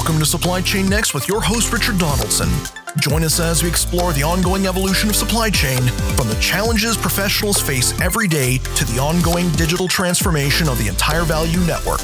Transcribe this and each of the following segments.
Welcome to Supply Chain Next with your host, Richard Donaldson. Join us as we explore the ongoing evolution of supply chain, from the challenges professionals face every day to the ongoing digital transformation of the entire value network.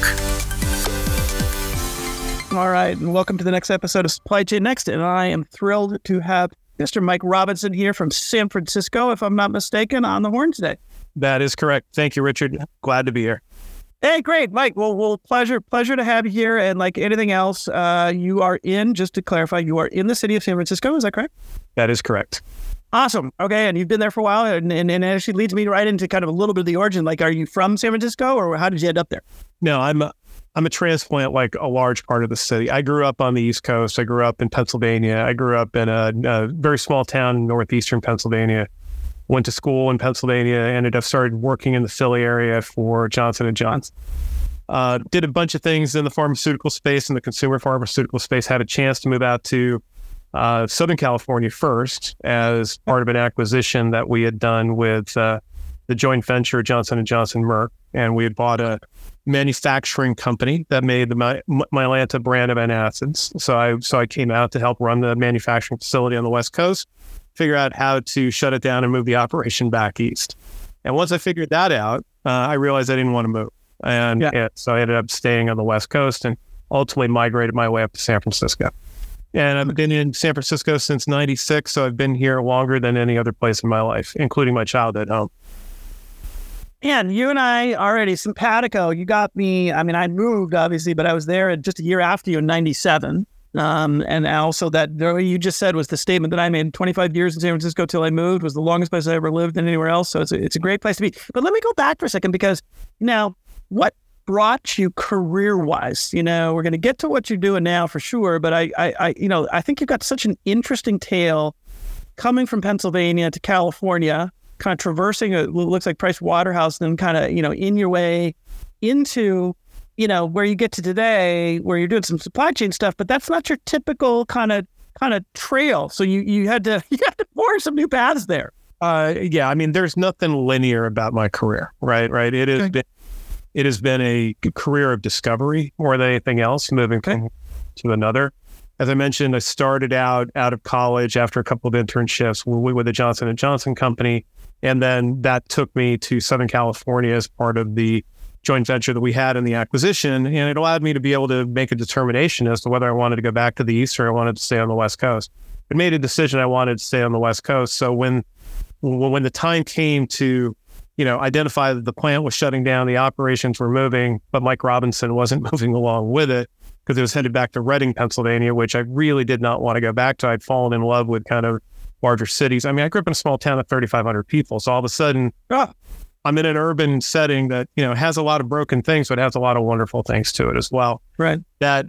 All right, and welcome to the next episode of Supply Chain Next, and I am thrilled to have Mr. Mike Robinson here from San Francisco, if I'm not mistaken, on the horn today. That is correct. Thank you, Richard. Glad to be here. Hey, great, Mike. Well, pleasure to have you here. And like anything else, you are just to clarify, you are in the city of San Francisco. Is that correct? That is correct. Awesome. Okay, and you've been there for a while, and it actually leads me right into kind of a little bit of the origin. Like, are you from San Francisco, or how did you end up there? No, I'm a transplant, like a large part of the city. I grew up on the East Coast. I grew up in Pennsylvania. I grew up in a very small town in northeastern Pennsylvania. Went to school in Pennsylvania, ended up started working in the Philly area for Johnson & Johnson. Did a bunch of things in the pharmaceutical space and the consumer pharmaceutical space. Had a chance to move out to Southern California first as part of an acquisition that we had done with the joint venture Johnson & Johnson Merck. And we had bought a manufacturing company that made the Mylanta brand of antacids. So I came out to help run the manufacturing facility on the West Coast, figure out how to shut it down and move the operation back east. And once I figured that out, I realized I didn't want to move. And so I ended up staying on the West Coast and ultimately migrated my way up to San Francisco. And I've been in San Francisco since 96, so I've been here longer than any other place in my life, including my childhood home. And you and I already simpatico. You got me. I mean, I moved, obviously, but I was there just a year after you in 97. And also that what you just said was the statement that I made. 25 years in San Francisco till I moved was the longest place I ever lived than anywhere else. So it's a great place to be. But let me go back for a second, because now what brought you career-wise? You know, we're going to get to what you're doing now for sure. But I think you've got such an interesting tale coming from Pennsylvania to California, kind of traversing what looks like Price Waterhouse, and then kind of, in your way into where you get to today, where you're doing some supply chain stuff, but that's not your typical kind of trail. So you had to forge some new paths there. Yeah, I mean, there's nothing linear about my career, right? It has been a career of discovery more than anything else, moving from to another. As I mentioned, I started out of college after a couple of internships with the Johnson & Johnson company, and then that took me to Southern California as part of the joint venture that we had in the acquisition, and it allowed me to be able to make a determination as to whether I wanted to go back to the East or I wanted to stay on the West Coast. I made a decision I wanted to stay on the West Coast. So when the time came to, identify that the plant was shutting down, the operations were moving, but Mike Robinson wasn't moving along with it because it was headed back to Reading, Pennsylvania, which I really did not want to go back to. I'd fallen in love with kind of larger cities. I mean, I grew up in a small town of 3,500 people. So all of a sudden, I'm in an urban setting that, has a lot of broken things, but has a lot of wonderful things to it as well. Right. And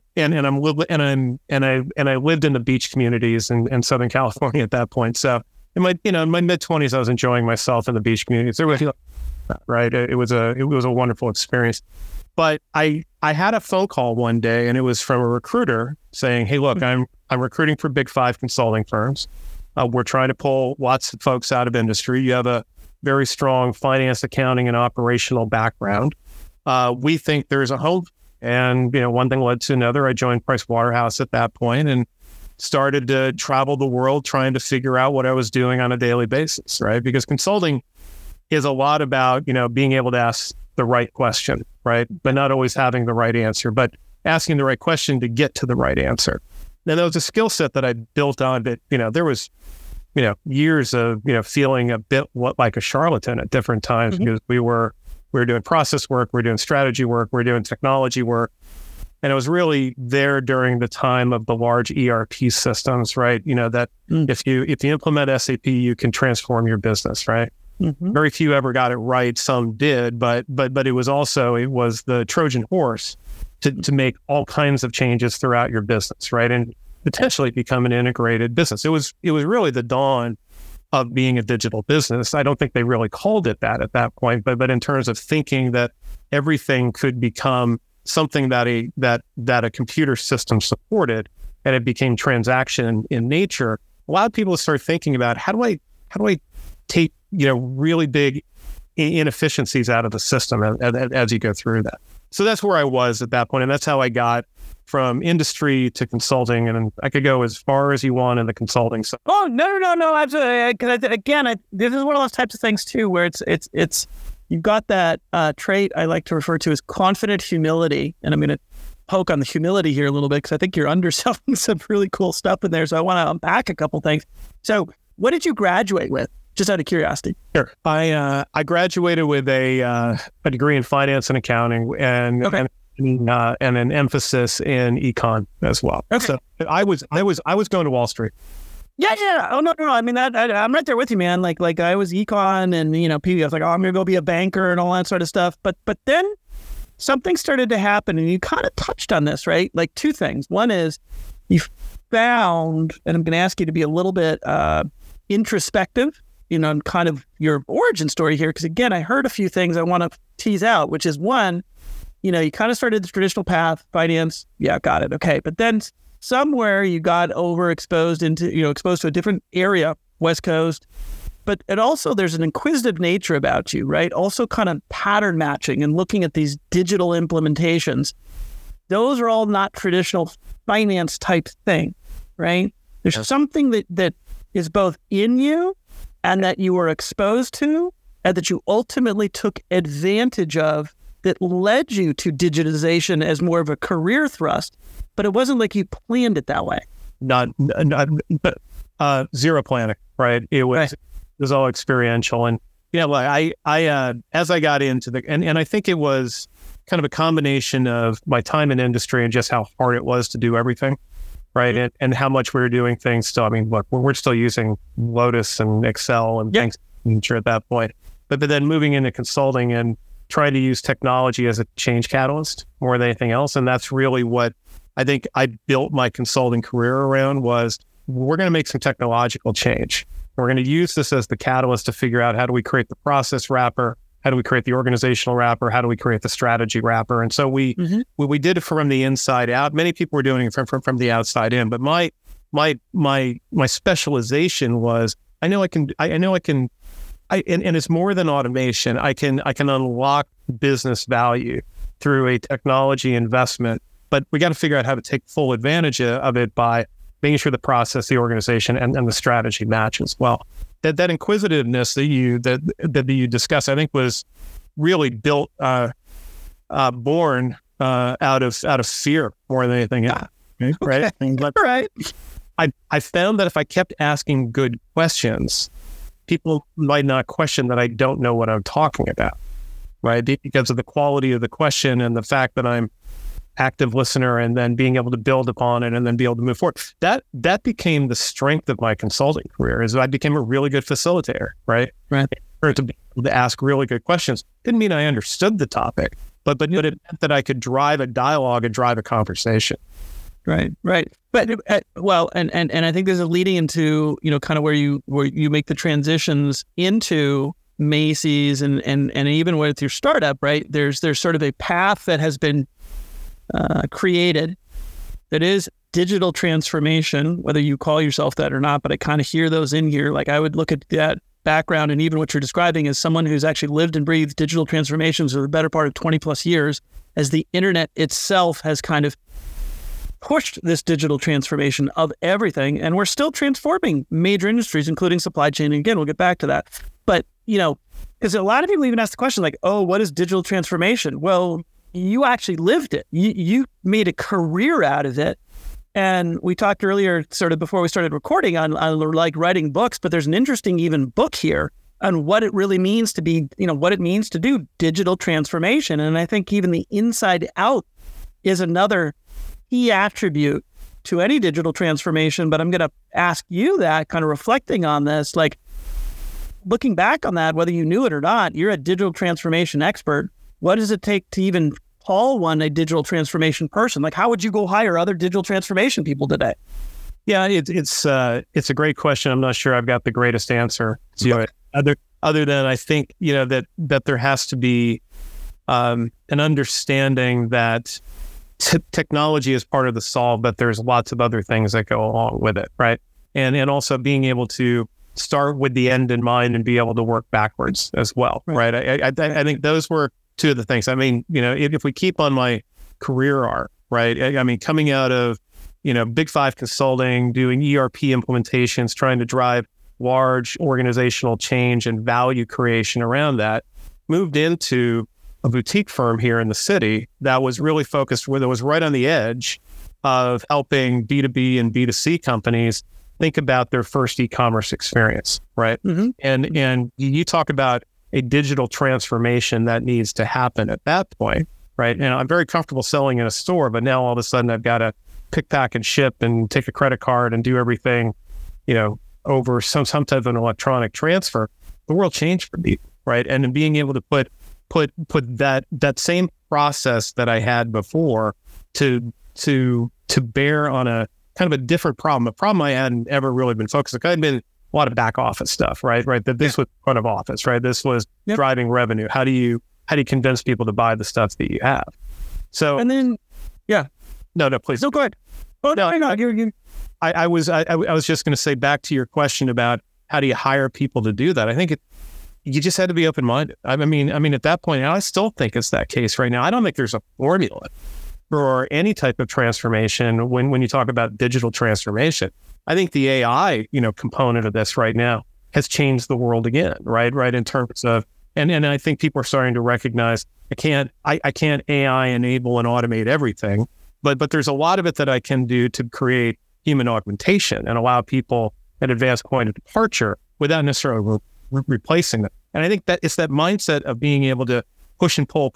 I lived in the beach communities in Southern California at that point. So in my mid-20s, I was enjoying myself in the beach communities. Right. It was a wonderful experience. But I had a phone call one day, and it was from a recruiter saying, "Hey, look, I'm recruiting for Big Five consulting firms. We're trying to pull lots of folks out of industry. You have a very strong finance, accounting, and operational background. We think there's a home." And, one thing led to another. I joined Price Waterhouse at that point and started to travel the world trying to figure out what I was doing on a daily basis, right? Because consulting is a lot about, being able to ask the right question, right? But not always having the right answer, but asking the right question to get to the right answer. And there was a skill set that I built on that, there was years of, feeling a bit like a charlatan at different times, because we were doing process work, we were doing strategy work, we were doing technology work. And it was really there during the time of the large ERP systems, right? That if you implement SAP, you can transform your business, right? Mm-hmm. Very few ever got it right. Some did, but it was the Trojan horse to make all kinds of changes throughout your business, right? And potentially become an integrated business. It was really the dawn of being a digital business. I don't think they really called it that at that point, but in terms of thinking that everything could become something that a computer system supported, and it became transaction in nature, allowed people to start thinking about how do I take really big inefficiencies out of the system as you go through that. So that's where I was at that point, and that's how I got from industry to consulting, and I could go as far as you want in the consulting side. Oh, no, absolutely. Because this is one of those types of things too, where it's you've got that trait I like to refer to as confident humility, and I'm going to poke on the humility here a little bit because I think you're underselling some really cool stuff in there. So I want to unpack a couple things. So what did you graduate with? Just out of curiosity. Sure. I graduated with a degree in finance and accounting, and an emphasis in econ as well. Okay. So I was going to Wall Street. Yeah. Oh no. I mean, I'm right there with you, man. Like I was econ, and I was like, oh, I'm gonna go be a banker and all that sort of stuff. But then something started to happen, and you kind of touched on this, right? Like two things. One is you found, and I'm going to ask you to be a little bit introspective, and kind of your origin story here, because again, I heard a few things I want to tease out, which is one, you kind of started the traditional path, finance. Yeah, got it. Okay. But then somewhere you got overexposed into, exposed to a different area, West Coast. But it also, there's an inquisitive nature about you, right? Also kind of pattern matching and looking at these digital implementations. Those are all not traditional finance type thing, right? There's something that is both in you and that you were exposed to and that you ultimately took advantage of that led you to digitization as more of a career thrust. But it wasn't like you planned it that way. Not zero planning, right? It was all experiential. And I as I got into and I think it was kind of a combination of my time in industry and just how hard it was to do everything, right? Mm-hmm. And how much we were doing things still. I mean, look, we're still using Lotus and Excel and things at that point. But then moving into consulting and trying to use technology as a change catalyst more than anything else. And that's really what I think I built my consulting career around was we're going to make some technological change. We're going to use this as the catalyst to figure out how do we create the process wrapper, how do we create the organizational wrapper, how do we create the strategy wrapper. And so we did it from the inside out. Many people were doing it from the outside in. But my specialization was I know I can, and it's more than automation. I can unlock business value through a technology investment, but we got to figure out how to take full advantage of it by making sure the process, the organization, and the strategy match as well. That inquisitiveness that you discussed, I think, was really built, born out of fear more than anything else. Right? Right. I found that if I kept asking good questions, people might not question that I don't know what I'm talking about, right? Because of the quality of the question and the fact that I'm active listener and then being able to build upon it and then be able to move forward. That became the strength of my consulting career is I became a really good facilitator, right? Right. To be able to ask really good questions. Didn't mean I understood the topic, but it meant that I could drive a dialogue and drive a conversation. Right. But and I think this is leading into, kind of where you make the transitions into Macy's and even with your startup, right? There's sort of a path that has been created that is digital transformation, whether you call yourself that or not, but I kind of hear those in here. Like I would look at that background and even what you're describing as someone who's actually lived and breathed digital transformations for the better part of 20 plus years, as the internet itself has kind of pushed this digital transformation of everything. And we're still transforming major industries, including supply chain. And again, we'll get back to that. But, because a lot of people even ask the question like, oh, what is digital transformation? Well, you actually lived it. You made a career out of it. And we talked earlier, sort of before we started recording on like writing books, but there's an interesting even book here on what it really means to be, what it means to do digital transformation. And I think even the inside out is another key attribute to any digital transformation. But I'm going to ask you that, kind of reflecting on this, like looking back on that, whether you knew it or not, you're a digital transformation expert. What does it take to even call one a digital transformation person? Like, how would you go hire other digital transformation people today? Yeah, it's a great question. I'm not sure I've got the greatest answer to it. Other than I think that there has to be an understanding that technology is part of the solve, but there's lots of other things that go along with it, right? And also being able to start with the end in mind and be able to work backwards as well, right? I think those were two of the things. I mean, if we keep on my career arc, right? I mean, coming out of, Big Five consulting, doing ERP implementations, trying to drive large organizational change and value creation around that, moved into a boutique firm here in the city that was really focused, where it was right on the edge of helping B2B and B2C companies think about their first e-commerce experience, right? Mm-hmm. And you talk about a digital transformation that needs to happen at that point, right? And I'm very comfortable selling in a store, but now all of a sudden I've got to pick, pack, and ship and take a credit card and do everything, over some type of an electronic transfer. The world changed for me, right? And in being able to put that same process that I had before to bear on a kind of a different problem, a problem I hadn't ever really been focused on. I'd been a lot of back office stuff, right? That this was front of office, right? This was driving revenue. How do you convince people to buy the stuff that you have? So, and then, no, please. No, go ahead. Oh, no, hang on. I was just going to say, back to your question about how do you hire people to do that? I think you just had to be open-minded. I mean, at that point, and I still think it's that case right now. I don't think there's a formula for any type of transformation when you talk about digital transformation. I think the AI, component of this right now has changed the world again, right? Right, in terms of, and I think people are starting to recognize I can't AI enable and automate everything, but there's a lot of it that I can do to create human augmentation and allow people an advanced point of departure without necessarily replacing them. And I think that it's that mindset of being able to push and pull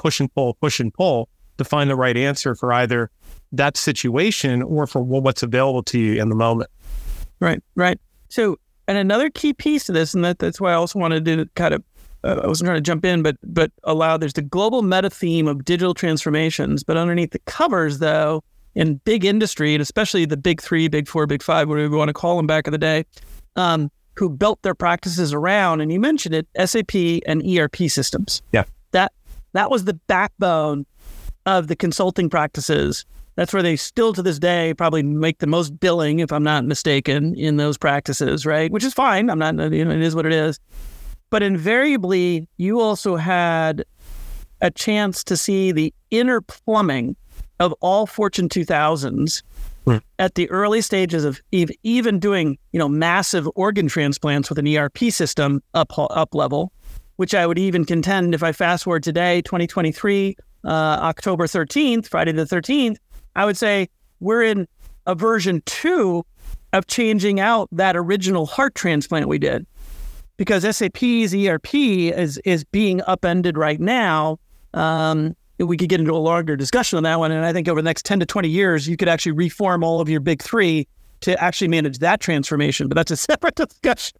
to find the right answer for either that situation or for what's available to you in the moment. Right. So, and another key piece to this, and that's why I also wanted to kind of, I wasn't trying to jump in, but there's the global meta theme of digital transformations, but underneath the covers, though, in big industry, and especially the big three, big four, big five, whatever we want to call them back in the day, who built their practices around, and you mentioned it, SAP and ERP systems. Yeah. That was the backbone of the consulting practices. That's where they still to this day probably make the most billing, if I'm not mistaken, in those practices, right? Which is fine. I'm not, it is what it is. But invariably, you also had a chance to see the inner plumbing of all Fortune 2000s at the early stages of even doing, massive organ transplants with an ERP system up level, which I would even contend if I fast forward today, 2023, October 13th, Friday the 13th, I would say we're in a version 2 of changing out that original heart transplant we did. Because SAP's ERP is being upended right now. We could get into a longer discussion on that one. And I think over the next 10 to 20 years, you could actually reform all of your big three to actually manage that transformation. But that's a separate discussion.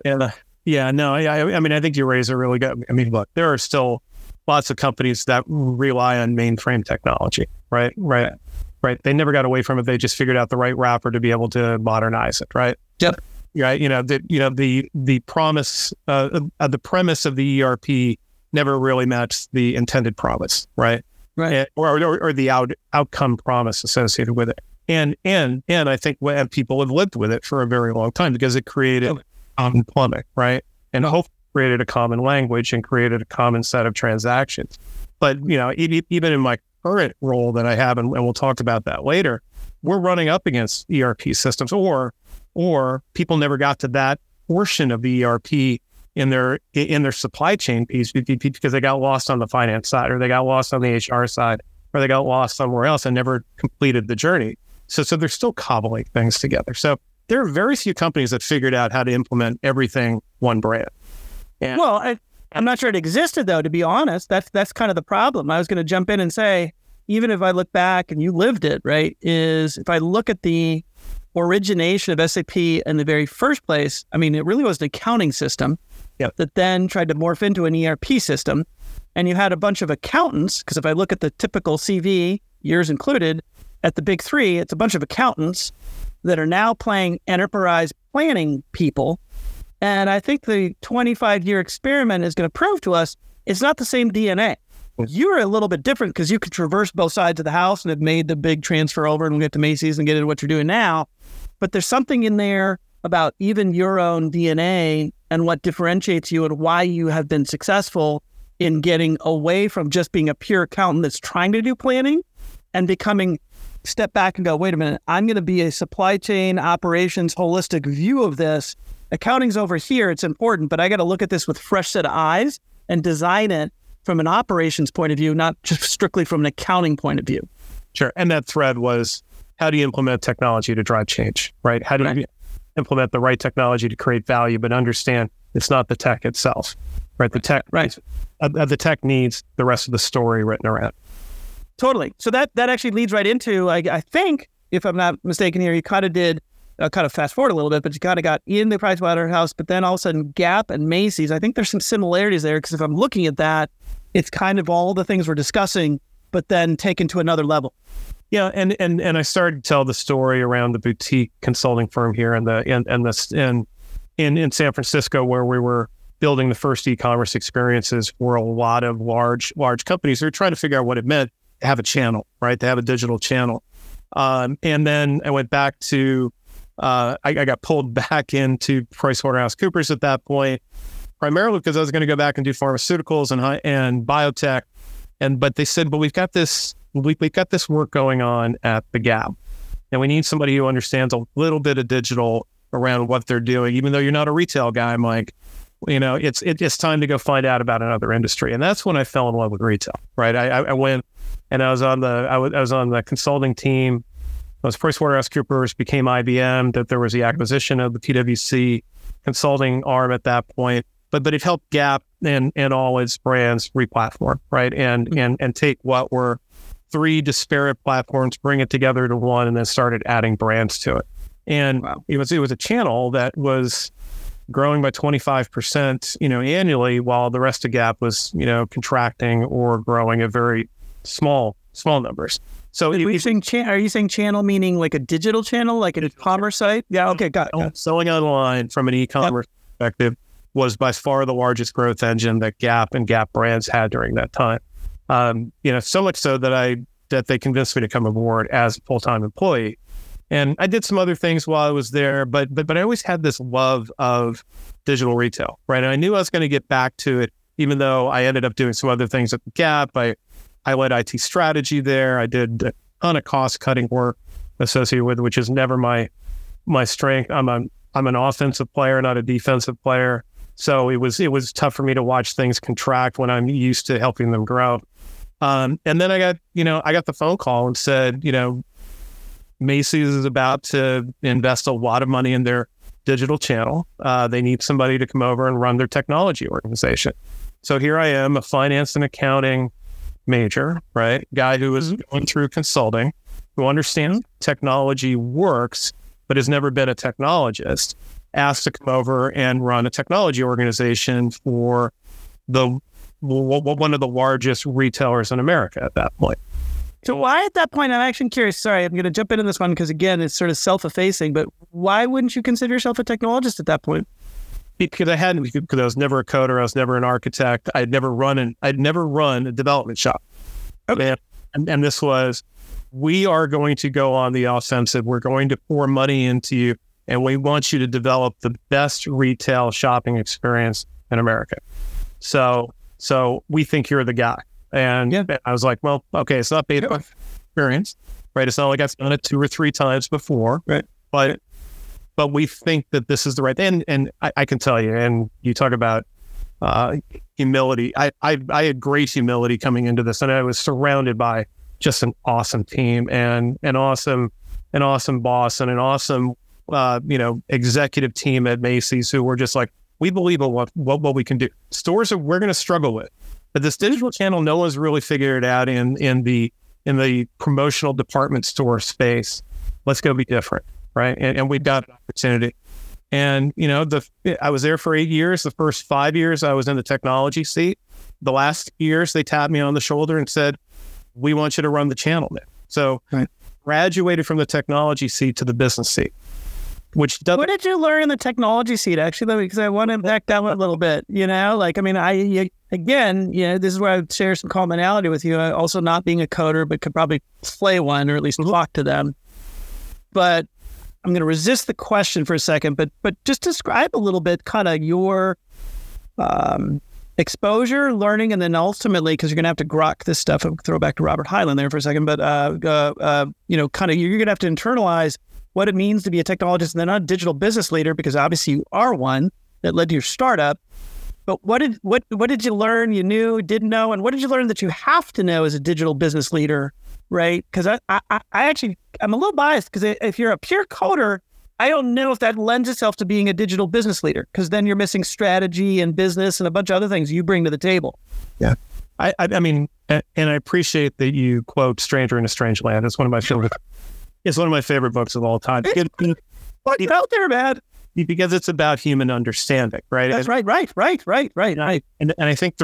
I think you raise a really good, look, there are still lots of companies that rely on mainframe technology, right? They never got away from it. They just figured out the right wrapper to be able to modernize it, right? Yep. Right. The premise of the ERP never really matched the intended promise, right? Right. Or the outcome promise associated with it. And I think people have lived with it for a very long time because it created common plumbing, right? And hopefully created a common language and created a common set of transactions. But, even in my current role that I have, and we'll talk about that later, we're running up against ERP systems or people never got to that portion of the ERP in their supply chain piece because they got lost on the finance side, or they got lost on the HR side, or they got lost somewhere else and never completed the journey. So they're still cobbling things together. So there are very few companies that figured out how to implement everything one brand. And, well, I'm not sure it existed, though, to be honest. That's kind of the problem. I was going to jump in and say, even if I look back and you lived it, right, is if I look at the origination of SAP in the very first place, it really was an accounting system that then tried to morph into an ERP system. And you had a bunch of accountants, because if I look at the typical CV, yours included, at the big three, it's a bunch of accountants that are now playing enterprise planning people. And I think the 25-year experiment is going to prove to us it's not the same DNA. You're a little bit different because you could traverse both sides of the house and have made the big transfer over and get to Macy's and get into what you're doing now. But there's something in there about even your own DNA and what differentiates you and why you have been successful in getting away from just being a pure accountant that's trying to do planning and becoming step back and go, wait a minute, I'm going to be a supply chain operations holistic view of this. Accounting's over here. It's important, but I got to look at this with fresh set of eyes and design it from an operations point of view, not just strictly from an accounting point of view. Sure. And that thread was, how do you implement technology to drive change, right? How do you implement the right technology to create value, but understand it's not the tech itself, right? The tech, the tech needs the rest of the story written around. Totally. So that actually leads right into, I think, if I'm not mistaken here, you kind of did, kind of fast forward a little bit, but you kind of got in the Pricewaterhouse, but then all of a sudden Gap and Macy's, I think there's some similarities there, because if I'm looking at that, it's kind of all the things we're discussing, but then taken to another level. Yeah, and I started to tell the story around the boutique consulting firm here in San Francisco, where we were building the first e-commerce experiences for a lot of large companies who are trying to figure out what it meant to have a channel, right? To have a digital channel. And then I went back to, I got pulled back into PricewaterhouseCoopers at that point, primarily because I was going to go back and do pharmaceuticals and biotech. But they said, but we've got this work going on at the Gap, and we need somebody who understands a little bit of digital around what they're doing. Even though you're not a retail guy, I'm like, it's time to go find out about another industry. And that's when I fell in love with retail, right? I went and I was on the consulting team. I was PricewaterhouseCoopers, became IBM, that there was the acquisition of the PwC consulting arm at that point. But it helped Gap and all its brands replatform, right? And take what were 3 disparate platforms, bring it together to one, and then started adding brands to it. And it was a channel that was growing by 25%, annually, while the rest of Gap was, contracting or growing at very small numbers. So are you saying channel meaning like a digital channel, like an e-commerce site? Yeah. Okay. Got it. Selling online from an e-commerce perspective was by far the largest growth engine that Gap and Gap brands had during that time. So much so that they convinced me to come aboard as a full-time employee. And I did some other things while I was there, but I always had this love of digital retail, right? And I knew I was going to get back to it, even though I ended up doing some other things at the Gap. I led IT strategy there. I did a ton of cost-cutting work associated with, which is never my strength. I'm an offensive player, not a defensive player. So it was tough for me to watch things contract when I'm used to helping them grow. And then I got the phone call and said, Macy's is about to invest a lot of money in their digital channel. They need somebody to come over and run their technology organization. So here I am, a finance and accounting major, right? Guy who is going through consulting, who understands technology works, but has never been a technologist, asked to come over and run a technology organization for one of the largest retailers in America at that point. So why at that point, I'm actually curious, sorry, I'm going to jump into this one because again, it's sort of self-effacing, but why wouldn't you consider yourself a technologist at that point? Because I was never a coder. I was never an architect. I'd never run a development shop. Okay. And this was, we are going to go on the offensive. We're going to pour money into you, and we want you to develop the best retail shopping experience in America. So we think you're the guy. And I was like, well, okay, it's not based on experience, right? It's not like I've done it 2 or 3 times before, right? But we think that this is the right thing. And I can tell you, and you talk about humility. I had great humility coming into this, and I was surrounded by just an awesome team and an awesome boss and an awesome executive team at Macy's who were just like, we believe in what we can do. Stores we're going to struggle with, but this digital channel, no one's really figured it out in the promotional department store space. Let's go be different, right? And we've got an opportunity. And I was there for 8 years. The first 5 years, I was in the technology seat. The last years, they tapped me on the shoulder and said, "We want you to run the channel now." So, graduated from the technology seat to the business seat. What did you learn in the technology seat, actually? Because I want to back down a little bit, this is where I would share some commonality with you. Also not being a coder, but could probably play one or at least talk to them. But I'm going to resist the question for a second, but just describe a little bit kind of your exposure, learning, and then ultimately, because you're going to have to grok this stuff, I'll throw back to Robert Hyland there for a second, but, kind of you're going to have to internalize what it means to be a technologist and then not a digital business leader, because obviously you are one that led to your startup. But what did you learn you knew, didn't know, and what did you learn that you have to know as a digital business leader, right? Because I'm a little biased, because if you're a pure coder, I don't know if that lends itself to being a digital business leader, because then you're missing strategy and business and a bunch of other things you bring to the table. Yeah. I mean, and I appreciate that you quote Stranger in a Strange Land. It's one of my favorite. It's one of my favorite books of all time. What's out there, man? Because it's about human understanding, right? That's right. And I think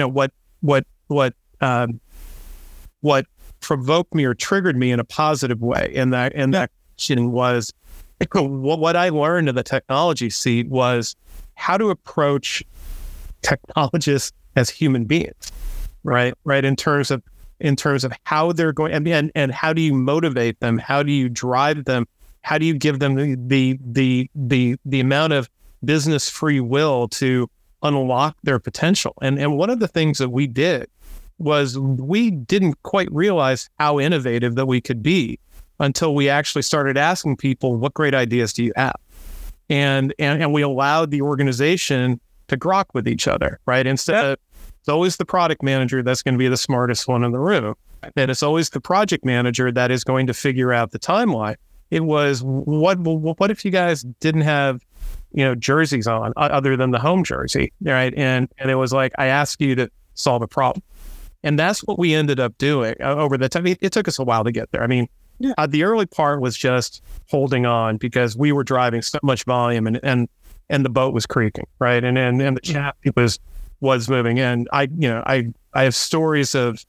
what provoked me or triggered me in a positive way in that question was, what I learned in the technology seat was how to approach technologists as human beings, right? In terms of how they're going, and how do you motivate them? How do you drive them? How do you give them the amount of business free will to unlock their potential? And one of the things that we did was we didn't quite realize how innovative that we could be until we actually started asking people, what great ideas do you have? And we allowed the organization to grok with each other, right? Instead of, it's always the product manager that's going to be the smartest one in the room. And it's always the project manager that is going to figure out the timeline. It was, what if you guys didn't have, jerseys on other than the home jersey, right? And it was like, I asked you to solve a problem. And that's what we ended up doing over the time. It took us a while to get there. I mean, the early part was just holding on because we were driving so much volume and the boat was creaking, right? And the chassis was moving. And I have stories of,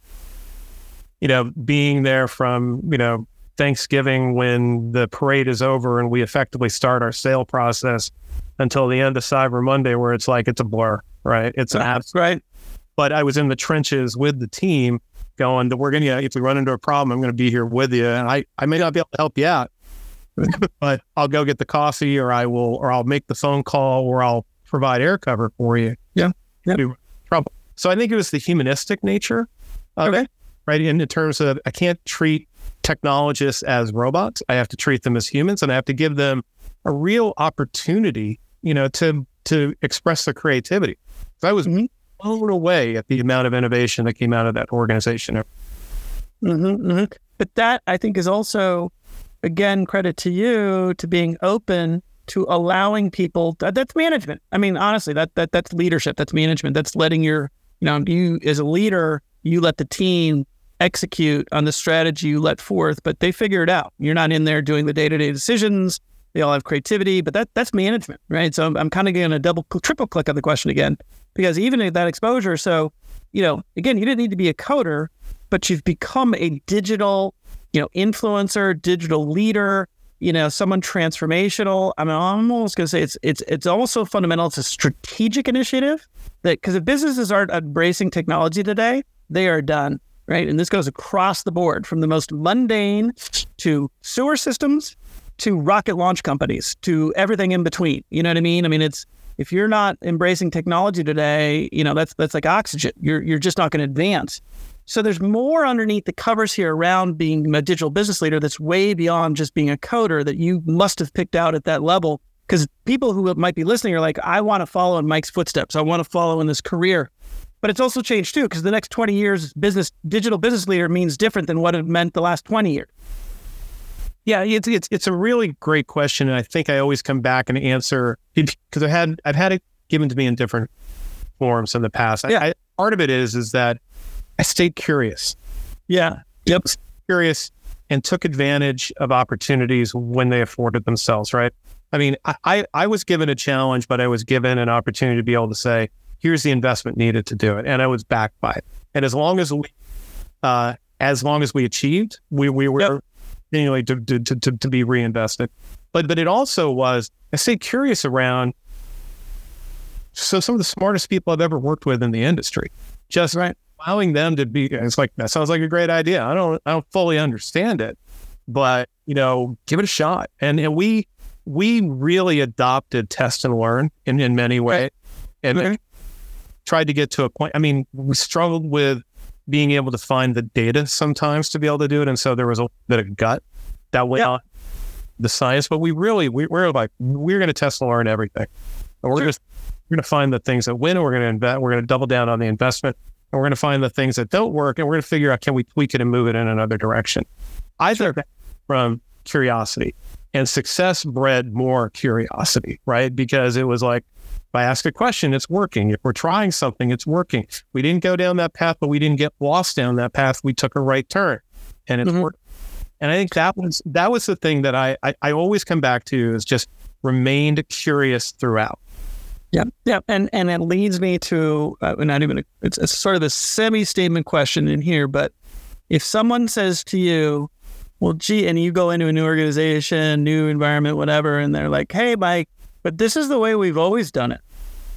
being there from, Thanksgiving when the parade is over and we effectively start our sale process until the end of Cyber Monday, where it's like, it's a blur, right? It's an app, right? But I was in the trenches with the team going, if we run into a problem, I'm going to be here with you. And I may not be able to help you out, but I'll go get the coffee, or I'll make the phone call, or I'll provide air cover for you. Yeah. Trouble. So I think it was the humanistic nature of it, right? In terms of, I can't treat technologists as robots. I have to treat them as humans, and I have to give them a real opportunity, to express their creativity. So I was blown away at the amount of innovation that came out of that organization. But that, I think, is also, again, credit to you to being open to allowing people. That's management. I mean, honestly, that's leadership. That's management. That's letting you as a leader, you let the team execute on the strategy you let forth, but they figure it out. You're not in there doing the day-to-day decisions. They all have creativity, but that's management, right? So I'm kind of going to triple click on the question again, because even at that exposure, so, again, you didn't need to be a coder, but you've become a digital, influencer, digital leader, someone transformational. I mean, I'm almost going to say it's also fundamental. It's a strategic initiative because if businesses aren't embracing technology today, they are done. Right. And this goes across the board, from the most mundane to sewer systems to rocket launch companies to everything in between. You know what I mean? I mean, if you're not embracing technology today, that's like oxygen. You're just not going to advance. So there's more underneath the covers here around being a digital business leader that's way beyond just being a coder that you must have picked out at that level. Because people who might be listening are like, I want to follow in Mike's footsteps. I want to follow in this career. But it's also changed too, because the next 20 years, digital business leader means different than what it meant the last 20 years. Yeah, it's a really great question, and I think I always come back and answer because I've had it given to me in different forms in the past. Yeah. Part of it is that I stayed curious. Yeah. Yep. Curious and took advantage of opportunities when they afforded themselves. Right. I mean, I was given a challenge, but I was given an opportunity to be able to say, here's the investment needed to do it. And I was backed by it. And as long as we achieved, we were continuing to be reinvested. But it also was, I stayed curious around some of the smartest people I've ever worked with in the industry. Just allowing them to be, it's like, that sounds like a great idea. I don't fully understand it, but give it a shot. And we really adopted test and learn in many ways. And tried to get to a point. I mean, we struggled with being able to find the data sometimes to be able to do it. And so there was a bit of gut that went on the science, but we're like, we're going to test and learn everything. And we're going to find the things that win, and we're going to invest, we're going to double down on the investment, and we're going to find the things that don't work, and we're going to figure out, can we tweak it and move it in another direction? I think from curiosity, and success bred more curiosity, right? Because it was like, if I ask a question, it's working. If we're trying something, it's working. We didn't go down that path, but we didn't get lost down that path. We took a right turn, and it's working. And I think that was the thing that I always come back to, is just remained curious throughout. Yeah. And it leads me to, it's sort of a semi-statement question in here, but if someone says to you, well, gee, and you go into a new organization, new environment, whatever, and they're like, hey, Mike, but this is the way we've always done it.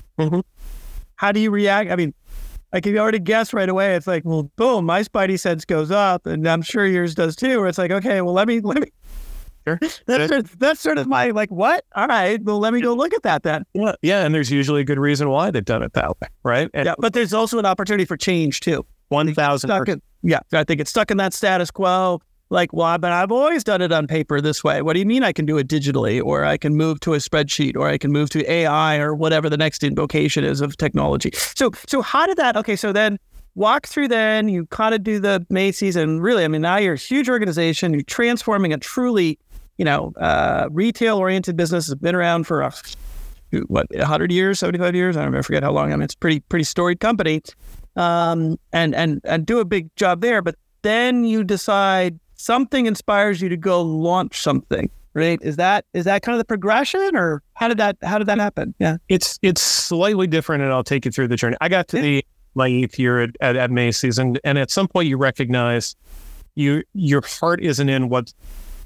How do you react? I mean, like, if you already guessed right away, it's like, well, boom, my spidey sense goes up, and I'm sure yours does too. Where it's like, okay, well, let me. Sure. That's sort of my, like, what? All right, well, let me go look at that then. Yeah, and there's usually a good reason why they've done it that way, right? And but there's also an opportunity for change too. 1,000%. I think it's stuck in that status quo. Like, well, but I've always done it on paper this way. What do you mean I can do it digitally, or I can move to a spreadsheet, or I can move to AI, or whatever the next invocation is of technology? So how did that? Okay, so then walk through. Then you kind of do the Macy's, and really, I mean, now you're a huge organization. You're transforming a truly, retail-oriented business. Has been around for 100 years, 75 years. I forget how long. I mean, it's a pretty storied company, and do a big job there. But then you decide something inspires you to go launch something, right? Is that kind of the progression, or how did that happen? Yeah, it's slightly different, and I'll take you through the journey. I got to my 8th year at Macy's, and at some point you recognize your heart isn't in what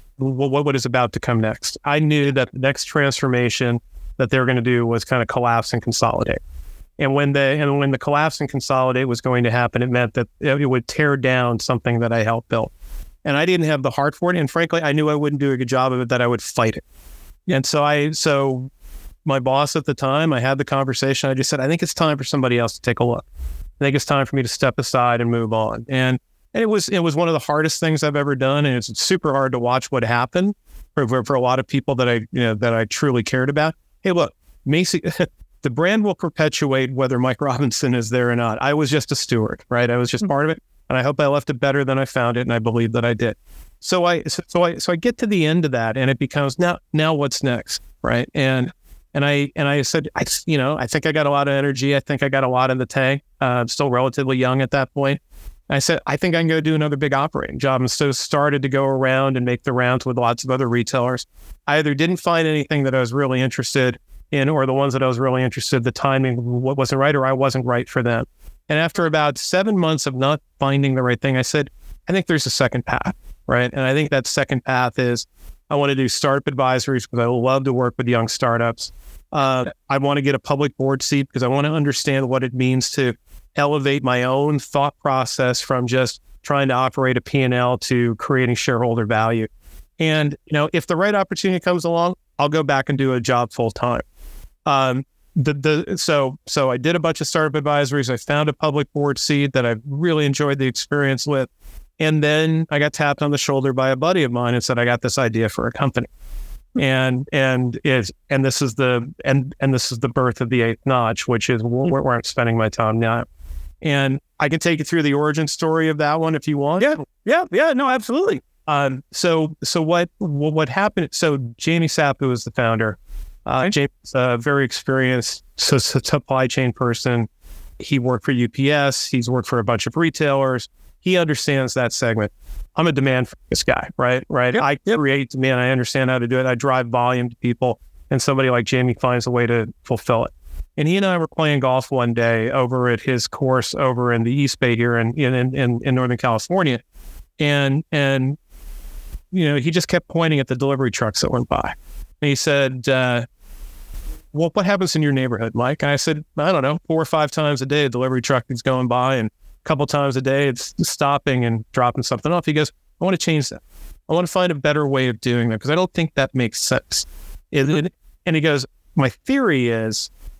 is about to come next. I knew that the next transformation that they were going to do was kind of collapse and consolidate. And when the collapse and consolidate was going to happen, it meant that it would tear down something that I helped build. And I didn't have the heart for it. And frankly, I knew I wouldn't do a good job of it, that I would fight it. And so my boss at the time, I had the conversation. I just said, I think it's time for somebody else to take a look. I think it's time for me to step aside and move on. And it was one of the hardest things I've ever done. And it's super hard to watch what happened for a lot of people that I truly cared about. Hey, look, Macy, the brand will perpetuate whether Mike Robinson is there or not. I was just a steward, right? I was just part of it. And I hope I left it better than I found it, and I believe that I did. So I get to the end of that, and it becomes now what's next, right? And I said, I think I got a lot of energy. I think I got a lot in the tank. I'm still relatively young at that point. I said, I think I can go do another big operating job, and so started to go around and make the rounds with lots of other retailers. I either didn't find anything that I was really interested in, or the ones that I was really interested, the timing wasn't right, or I wasn't right for them. And after about 7 months of not finding the right thing, I said, I think there's a second path, right? And I think that second path is, I want to do startup advisories because I love to work with young startups. I want to get a public board seat because I want to understand what it means to elevate my own thought process from just trying to operate a P&L to creating shareholder value. And, if the right opportunity comes along, I'll go back and do a job full time. So I did a bunch of startup advisories. I found a public board seat that I really enjoyed the experience with. And then I got tapped on the shoulder by a buddy of mine and said, I got this idea for a company. And this is the birth of the Eighth Notch, which is where I'm spending my time now. And I can take you through the origin story of that one if you want. Yeah. No, absolutely. So what happened? So Jamie Sapp, who was the founder, Jamie's a very experienced supply chain person. He worked for UPS. He's worked for a bunch of retailers. He understands that segment. I'm a demand focused guy, right? I create demand. I understand how to do it. I drive volume to people, and somebody like Jamie finds a way to fulfill it. And he and I were playing golf one day over at his course over in the East Bay here in Northern California, and he just kept pointing at the delivery trucks that went by. And he said, well, what happens in your neighborhood, Mike? And I said, I don't know, 4 or 5 times a day, a delivery truck is going by, and a couple times a day, it's stopping and dropping something off. He goes, I want to change that. I want to find a better way of doing that because I don't think that makes sense. And he goes, my theory is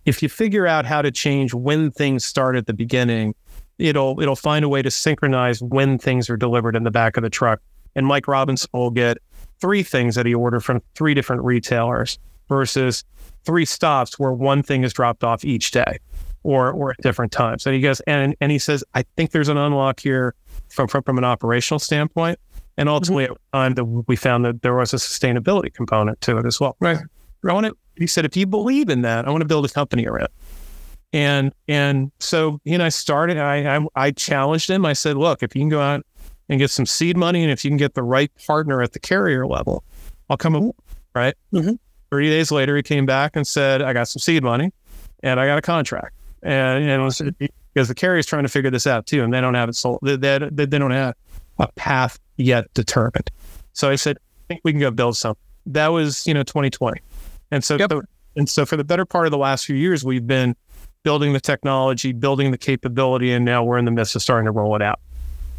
if you figure out how to change when things start at the beginning, it'll find a way to synchronize when things are delivered in the back of the truck. And Mike Robinson will get 3 things that he ordered from 3 different retailers versus 3 stops where one thing is dropped off each day or at different times. And he goes, and he says, I think there's an unlock here from an operational standpoint. And ultimately, at the time, we found that there was a sustainability component to it as well. Right. He said, if you believe in that, I want to build a company around it. And so he and I started, I challenged him. I said, look, if you can go out and get some seed money, and if you can get the right partner at the carrier level, I'll come aboard, right? 30 days later, he came back and said, I got some seed money and I got a contract. And it was because the carrier's trying to figure this out too, and they don't have it sold. They don't have a path yet determined. So I said, I think we can go build something. That was, 2020. And so, so for the better part of the last few years, we've been building the technology, building the capability, and now we're in the midst of starting to roll it out.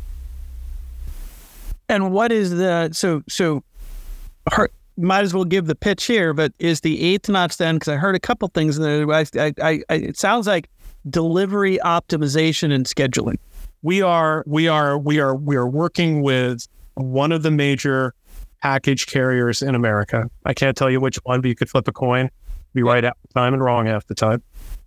And what is might as well give the pitch here, but is the 8th notch then, because I heard a couple things there, it sounds like delivery optimization and scheduling. We are working with one of the major package carriers in America. I can't tell you which one, but you could flip a coin, be right half the time and wrong half the time,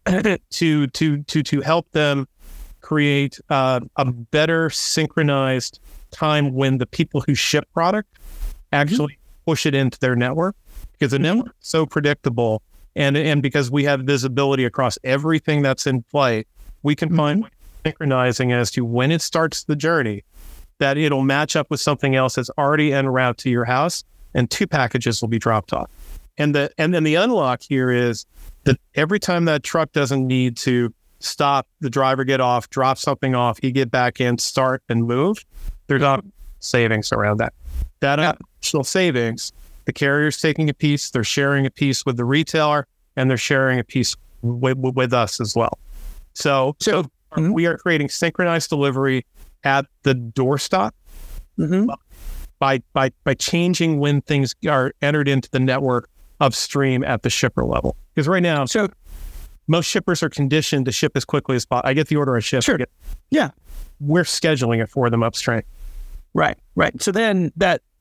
to help them create a better synchronized time when the people who ship product actually push it into their network, because the network is so predictable, and because we have visibility across everything that's in flight, we can find synchronizing as to when it starts the journey, that it'll match up with something else that's already en route to your house, and 2 packages will be dropped off. And then the unlock here is that every time that truck doesn't need to stop, the driver get off, drop something off, he get back in, start and move, there's savings around that. That additional savings, the carrier's taking a piece, they're sharing a piece with the retailer, and they're sharing a piece with us as well. So we are creating synchronized delivery at the doorstop by changing when things are entered into the network upstream at the shipper level. Because right now, most shippers are conditioned to ship as quickly as possible. I get the order, I ship. Sure. We're scheduling it for them upstream. Right. So then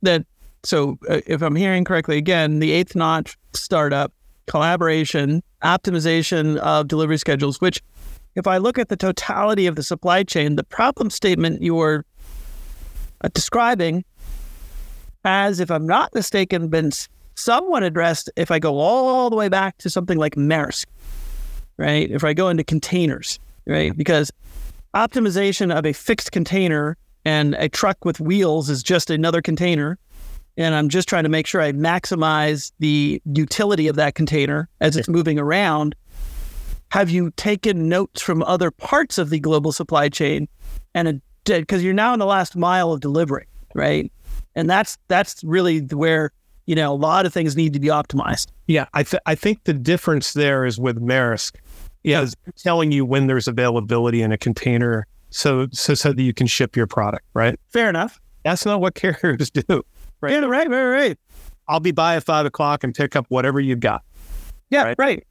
so if I'm hearing correctly, again, the 8th notch startup, collaboration, optimization of delivery schedules, which if I look at the totality of the supply chain, the problem statement you're describing has, if I'm not mistaken, been somewhat addressed if I go all the way back to something like Maersk, right? If I go into containers, right? Because optimization of a fixed container and a truck with wheels is just another container. And I'm just trying to make sure I maximize the utility of that container as it's moving around. Have you taken notes from other parts of the global supply chain? And because you're now in the last mile of delivery, right? And that's really where, a lot of things need to be optimized. Yeah, I think the difference there is with Maersk is telling you when there's availability in a container so that you can ship your product, right? Fair enough. That's not what carriers do. Right? Yeah, right. I'll be by at 5:00 and pick up whatever you've got. Yeah, right.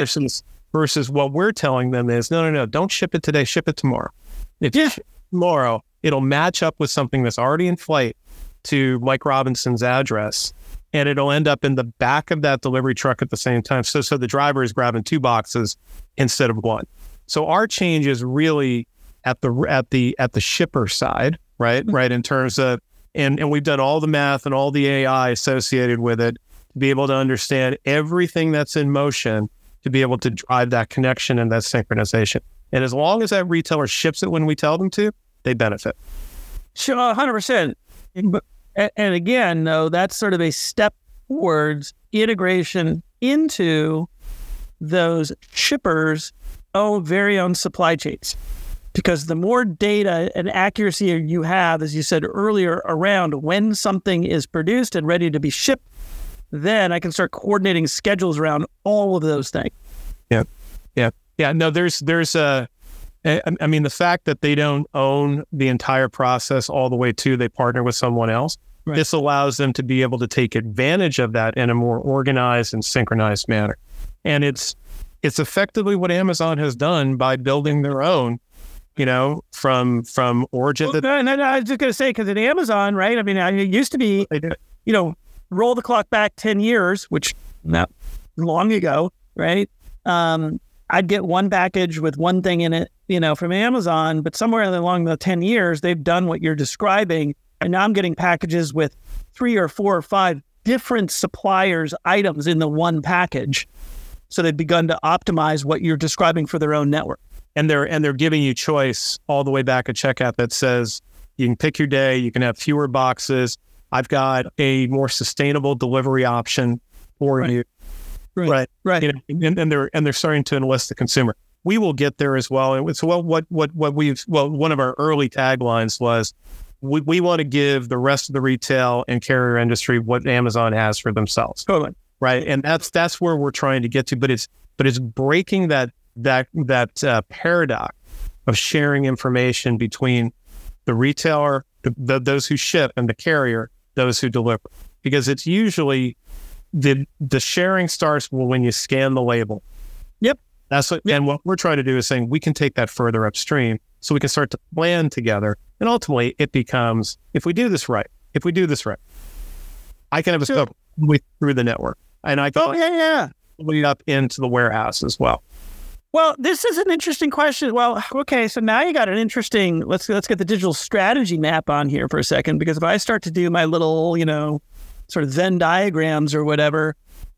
Versus what we're telling them is, no, don't ship it today, ship it tomorrow. If you ship it tomorrow, it'll match up with something that's already in flight to Mike Robinson's address, and it'll end up in the back of that delivery truck at the same time. So the driver is grabbing 2 boxes instead of 1. So our change is really at the shipper side, right? Right, in terms of, and we've done all the math and all the AI associated with it to be able to understand everything that's in motion to be able to drive that connection and that synchronization. And as long as that retailer ships it when we tell them to, they benefit. Sure, 100%. And again, though, that's sort of a step towards integration into those shippers' very own supply chains. Because the more data and accuracy you have, as you said earlier, around when something is produced and ready to be shipped, then I can start coordinating schedules around all of those things. Yeah. No, there's the fact that they don't own the entire process all the way to, they partner with someone else. Right. This allows them to be able to take advantage of that in a more organized and synchronized manner. And it's it's effectively what Amazon has done by building their own, from origin. And I was just going to say, because at Amazon, right? I mean, it used to be, roll the clock back 10 years, which not long ago, right? I'd get one package with one thing in it, from Amazon, but somewhere along the 10 years, they've done what you're describing. And now I'm getting packages with 3 or 4 or 5 different suppliers' items in the one package. So they've begun to optimize what you're describing for their own network. And they're giving you choice all the way back at checkout that says you can pick your day, you can have fewer boxes. I've got a more sustainable delivery option for you. Right. And they're starting to enlist the consumer. We will get there as well. And so one of our early taglines was we want to give the rest of the retail and carrier industry what Amazon has for themselves. Totally. Right. And that's where we're trying to get to. But it's breaking that paradox of sharing information between the retailer, those who ship, and the carrier, those who deliver. Because it's usually the sharing starts when you scan the label. Yep. And what we're trying to do is saying we can take that further upstream so we can start to plan together. And ultimately it becomes, if we do this right, I can have a scope through the network. And I can lead up into the warehouse as well. Well, this is an interesting question. Well, okay, so now you got an interesting, let's get the digital strategy map on here for a second, because if I start to do my little, sort of Venn diagrams or whatever,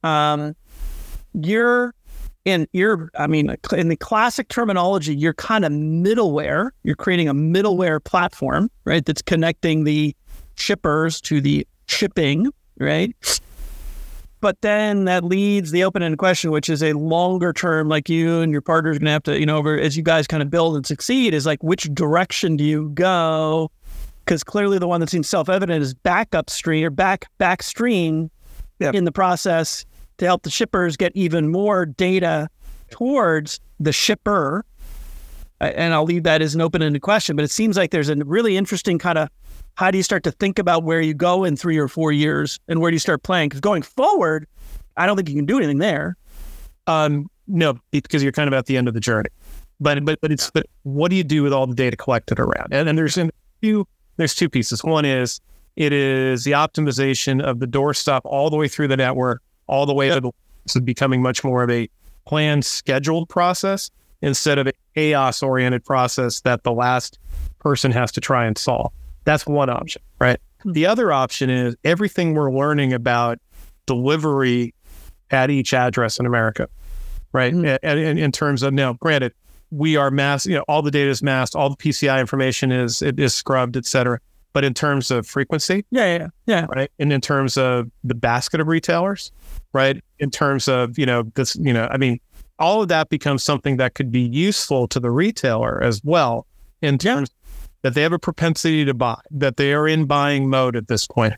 you're in the classic terminology, you're kind of middleware. You're creating a middleware platform, right? That's connecting the shippers to the shipping, right? But then that leads the open-ended question, which is a longer term, like you and your partners are going to have to, over as you guys kind of build and succeed, is like, which direction do you go? Because clearly the one that seems self-evident is back upstream or backstream in the process to help the shippers get even more data towards the shipper. And I'll leave that as an open-ended question, but it seems like there's a really interesting kind of, how do you start to think about where you go in 3 or 4 years, and where do you start playing? Because going forward, I don't think you can do anything there. No, because you're kind of at the end of the journey. But what do you do with all the data collected around? And there's two pieces. One is it is the optimization of the doorstop all the way through the network, all the way to becoming much more of a planned, scheduled process instead of a chaos-oriented process that the last person has to try and solve. That's one option, right? The other option is everything we're learning about delivery at each address in America, right? And in terms of, now, granted, we are all the data is masked, all the PCI information is scrubbed, et cetera. But in terms of frequency, right? And in terms of the basket of retailers, right? In terms of, all of that becomes something that could be useful to the retailer as well, in terms that they have a propensity to buy, that they are in buying mode at this point.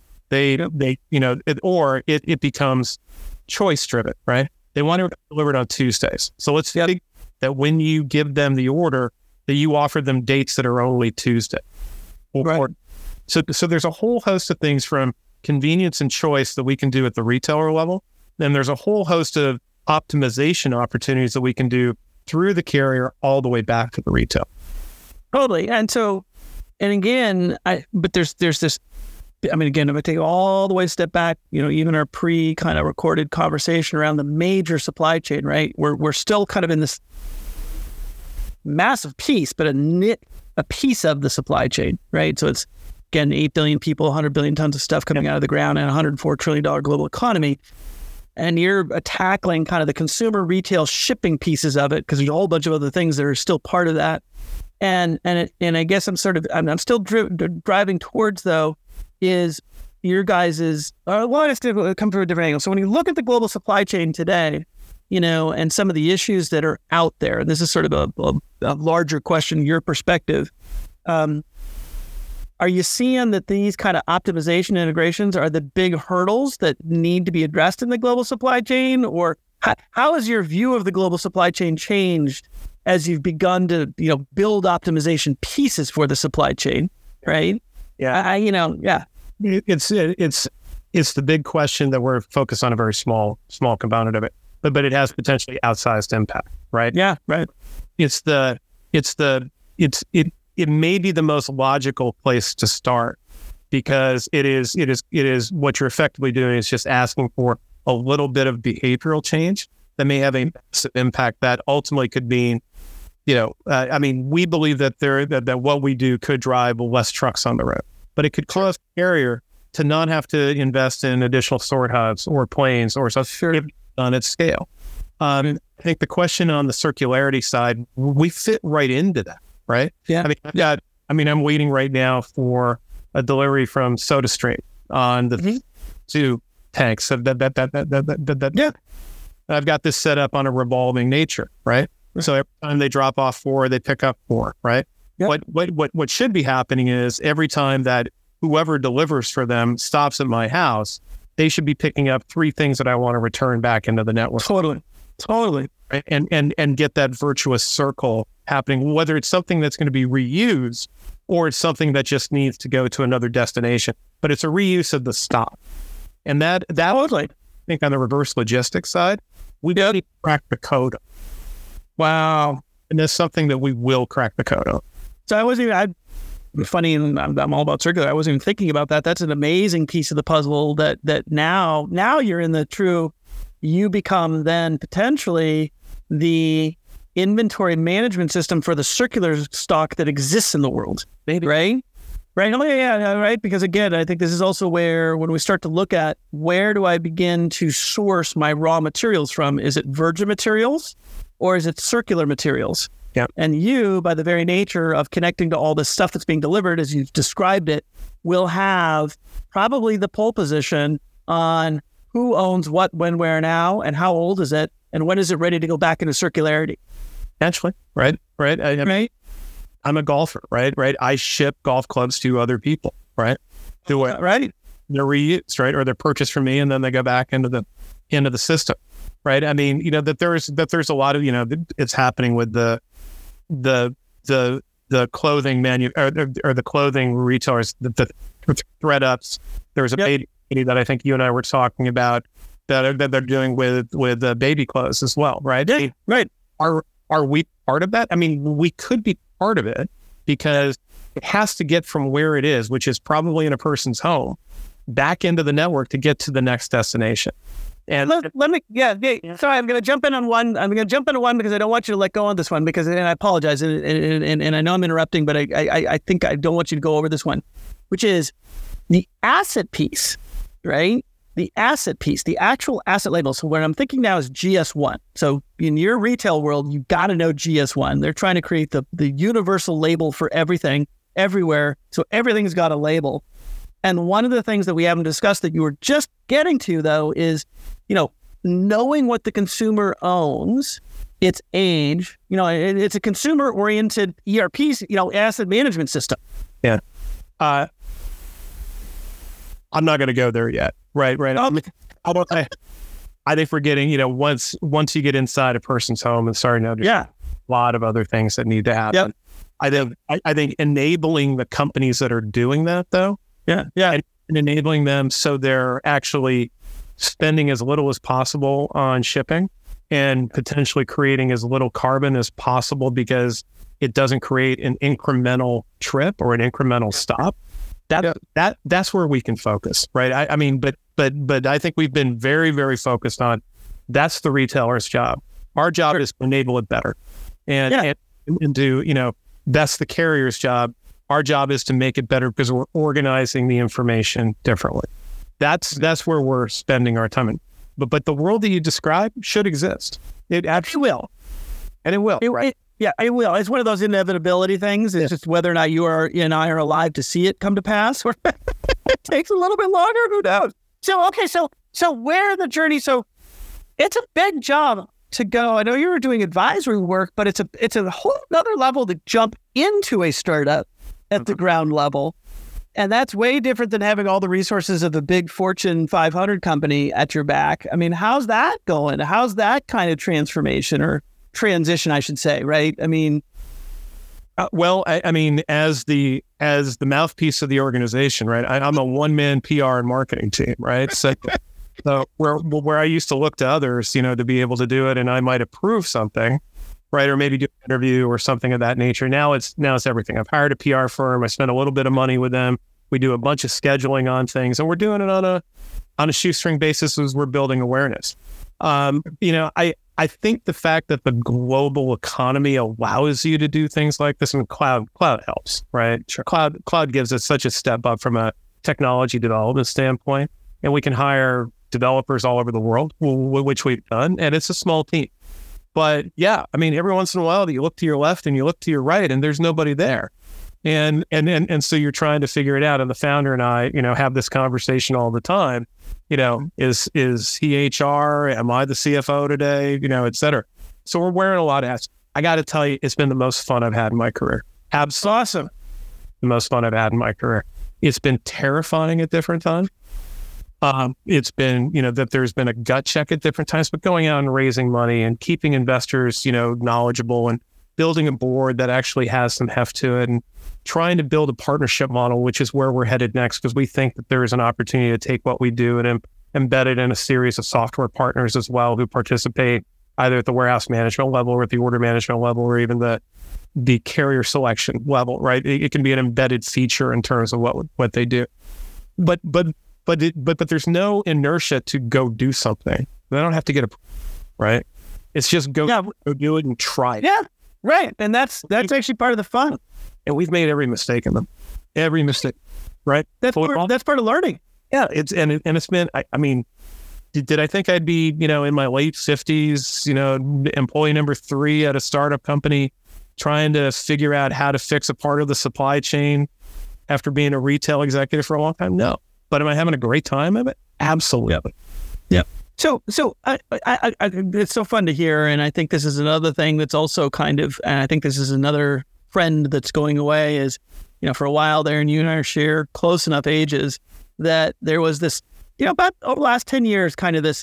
It becomes choice driven, right? They want to deliver it on Tuesdays. So let's think that when you give them the order, that you offer them dates that are only Tuesday. Right. So there's a whole host of things from convenience and choice that we can do at the retailer level. Then there's a whole host of optimization opportunities that we can do through the carrier all the way back to the retail. Totally. And again, there's this, again, if I take all the way a step back, even our pre kind of recorded conversation around the major supply chain, right? We're still kind of in this massive piece, but a piece of the supply chain, right? So it's, again, 8 billion people, 100 billion tons of stuff coming out of the ground, and a $104 trillion global economy. And you're tackling kind of the consumer retail shipping pieces of it, because there's a whole bunch of other things that are still part of that. And I guess I'm still driving towards, though, is your guys's, I want to come from a different angle. So when you look at the global supply chain today, and some of the issues that are out there, and this is sort of a larger question, your perspective, are you seeing that these kind of optimization integrations are the big hurdles that need to be addressed in the global supply chain? Or how has your view of the global supply chain changed as you've begun to, build optimization pieces for the supply chain, right? Yeah. It's the big question that we're focused on, a very small component of it. but it has potentially outsized impact, right? Yeah, right. It may be the most logical place to start, because it is what you're effectively doing is just asking for a little bit of behavioral change that may have a massive impact that ultimately could mean, we believe that that what we do could drive less trucks on the road, but it could cause a carrier to not have to invest in additional sort hubs or planes or something on its scale. I think the question on the circularity side, we fit right into that, right? Yeah. I'm waiting right now for a delivery from SodaStream on the 2 tanks. So yeah. I've got this set up on a revolving nature, right? So every time they drop off 4, they pick up 4, right? Yep. What should be happening is every time that whoever delivers for them stops at my house, they should be picking up 3 things that I want to return back into the network. Totally. Right? And get that virtuous circle happening, whether it's something that's going to be reused or it's something that just needs to go to another destination, but it's a reuse of the stop. And that totally. I think on the reverse logistics side, we need to crack the code. Wow. And that's something that we will crack the code on. So funny, and I'm all about circular. I wasn't even thinking about that. That's an amazing piece of the puzzle that now you're in the true, you become then potentially the inventory management system for the circular stock that exists in the world. Maybe. Right? Right. Oh, yeah, right. Because again, I think this is also where, when we start to look at where do I begin to source my raw materials from? Is it virgin materials or is it circular materials? Yeah. And you, by the very nature of connecting to all this stuff that's being delivered, as you've described it, will have probably the pole position on who owns what, when, where, now, and how old is it, and when is it ready to go back into circularity? Actually, right. Right. I'm a golfer, right? I ship golf clubs to other people, right? Right. They're reused, right? Or they're purchased from me and then they go back into the system, right? I mean, that there's a lot of, it's happening with the clothing or the clothing retailers, the ThredUps. There's a baby that I think you and I were talking about that they're doing with baby clothes as well, right? Yeah, right. Are we part of that? I mean, we could be part of it because it has to get from where it is, which is probably in a person's home, back into the network to get to the next destination. And let me, sorry, I'm going to jump in on one. I'm going to jump into one because I don't want you to let go on this one because, and I apologize, and I know I'm interrupting, but I think I don't want you to go over this one, which is the asset piece, right? The asset piece, the actual asset label. So what I'm thinking now is GS1. So in your retail world, you got to know GS1. They're trying to create the universal label for everything, everywhere. So everything's got a label. And one of the things that we haven't discussed that you were just getting to, though, is, knowing what the consumer owns, its age, it's a consumer-oriented ERP, asset management system. Yeah. I'm not going to go there yet. Right. I think we're getting, once you get inside a person's home and starting to understand a lot of other things that need to happen. Yep. I think enabling the companies that are doing that, though. Yeah. And enabling them so they're actually spending as little as possible on shipping and potentially creating as little carbon as possible because it doesn't create an incremental trip or an incremental stop. That's where we can focus, right? But I think we've been very, very focused on that's the retailer's job. Our job is to enable it better, and do that's the carrier's job. Our job is to make it better because we're organizing the information differently. That's where we're spending our time. But the world that you describe should exist. It absolutely will, and it will. It will. It's one of those inevitability things. It's just whether or not you and I are alive to see it come to pass, or it takes a little bit longer. Who knows? So where the journey? So it's a big job to go. I know you were doing advisory work, but it's a whole other level to jump into a startup at the ground level, and that's way different than having all the resources of the big Fortune 500 company at your back. I mean, how's that going? How's that kind of transformation or transition, I should say, right? I mean, as the mouthpiece of the organization, right? I'm a one-man PR and marketing team, right? So So where I used to look to others, to be able to do it, and I might approve something, right, or maybe do an interview or something of that nature. Now it's everything. I've hired a PR firm. I spent a little bit of money with them. We do a bunch of scheduling on things, and we're doing it on a shoestring basis as we're building awareness. I think the fact that the global economy allows you to do things like this, and cloud helps, right? Sure. Cloud gives us such a step up from a technology development standpoint, and we can hire developers all over the world, which we've done, and it's a small team. But yeah, I mean, every once in a while, you look to your left and you look to your right, and there's nobody there, and so you're trying to figure it out. And the founder and I, have this conversation all the time. Is he HR? Am I the CFO today? Et cetera. So we're wearing a lot of hats. I got to tell you, it's been the most fun I've had in my career. Absolutely awesome. The most fun I've had in my career. It's been terrifying at different times. It's been, that there's been a gut check at different times, but going out and raising money and keeping investors, knowledgeable, and building a board that actually has some heft to it, and trying to build a partnership model, which is where we're headed next, because we think that there is an opportunity to take what we do and embed it in a series of software partners as well, who participate either at the warehouse management level or at the order management level, or even the carrier selection level, right? It can be an embedded feature in terms of what they do. But there's no inertia to go do something. They don't have to get approved, right? It's just go do it and try it. Yeah, right. And that's actually part of the fun. And we've made every mistake in them. Every mistake, right? That's part of learning. Yeah, it's been. I mean, did I think I'd be in my late 50s, employee number 3 at a startup company, trying to figure out how to fix a part of the supply chain after being a retail executive for a long time? No. But am I having a great time of it? Absolutely. Yeah. So it's so fun to hear, and I think this is another thing that's also and I think this is another friend that's going away, is, for a while there, and you and I share close enough ages that there was this, about over the last 10 years, kind of this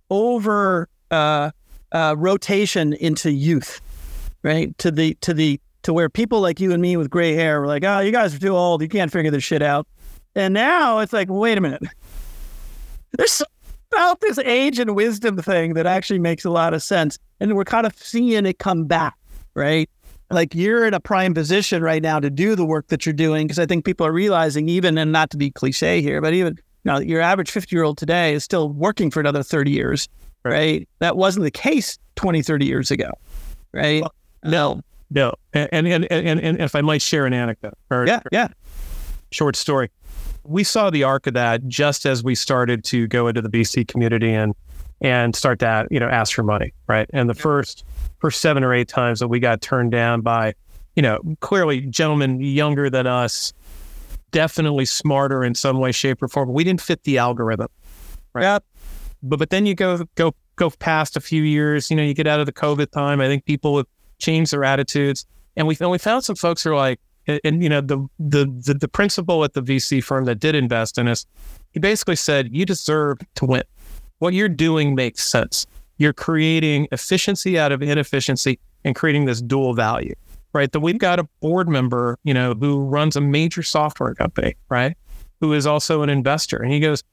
rotation into youth, right? To where people like you and me with gray hair were like, oh, you guys are too old. You can't figure this shit out. And now it's like, wait a minute. There's about this age and wisdom thing that actually makes a lot of sense. And we're kind of seeing it come back, right? Like, you're in a prime position right now to do the work that you're doing, because I think people are realizing, even, and not to be cliche here, but even your average 50-year-old today is still working for another 30 years, right? That wasn't the case 20, 30 years ago, right? Well, no. And if I might share an anecdote or short story. We saw the arc of that just as we started to go into the VC community and start to, ask for money, right? And the first 7 or 8 times that we got turned down by, clearly gentlemen younger than us, definitely smarter in some way, shape, or form. We didn't fit the algorithm, right? Yeah. But then you go past a few years, you get out of the COVID time. I think people have changed their attitudes, and we found some folks who are like, and the principal at the VC firm that did invest in us, he basically said, you deserve to win. What you're doing makes sense. You're creating efficiency out of inefficiency and creating this dual value, right? That we've got a board member, who runs a major software company, right? Who is also an investor. And he goes,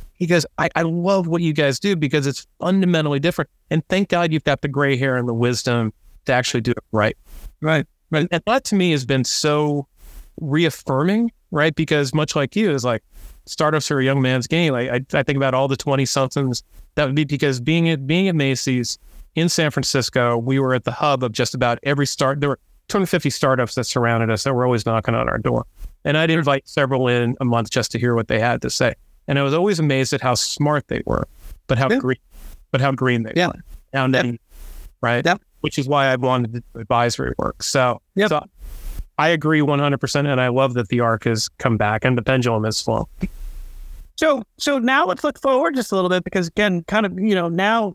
I love what you guys do because it's fundamentally different. And thank God you've got the gray hair and the wisdom to actually do it right. Right. And that to me has been so reaffirming, right? Because much like you, is like, startups are a young man's game. I think about all the 20-somethings. That would be because being at Macy's in San Francisco, we were at the hub of just about every there were 250 startups that surrounded us that were always knocking on our door. And I'd invite several in a month just to hear what they had to say. And I was always amazed at how smart they were, but how green they were. And right? Yep. Which is why I wanted to do advisory work. So I agree 100%, and I love that the arc has come back and the pendulum has swung. So now let's look forward just a little bit, because again, kind of, now,